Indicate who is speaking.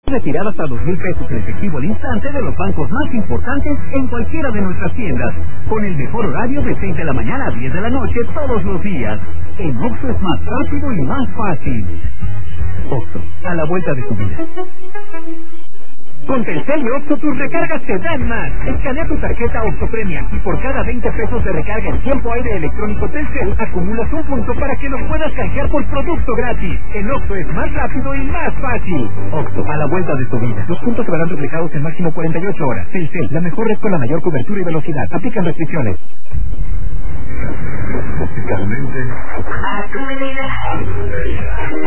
Speaker 1: Retirar hasta 2,000 pesos en efectivo al instante de los bancos más importantes en cualquiera de nuestras tiendas. Con el mejor horario de 6 de la mañana a 10 de la noche todos los días. En Oxxo es más rápido y más fácil. Oxxo, a la vuelta de tu vida. Con Telcel y Oxxo tus recargas te dan más. Escanea tu tarjeta Oxxo Premia y por cada 20 pesos de recarga en tiempo aire electrónico Telcel acumulas un punto para que los puedas canjear por producto gratis. En Oxxo es más rápido y más fácil. Oxxo, a la vuelta de tu vida. Los puntos se verán duplicados en máximo 48 horas. Telcel, la mejor red con la mayor cobertura y velocidad. Aplican restricciones.
Speaker 2: Musicalmente.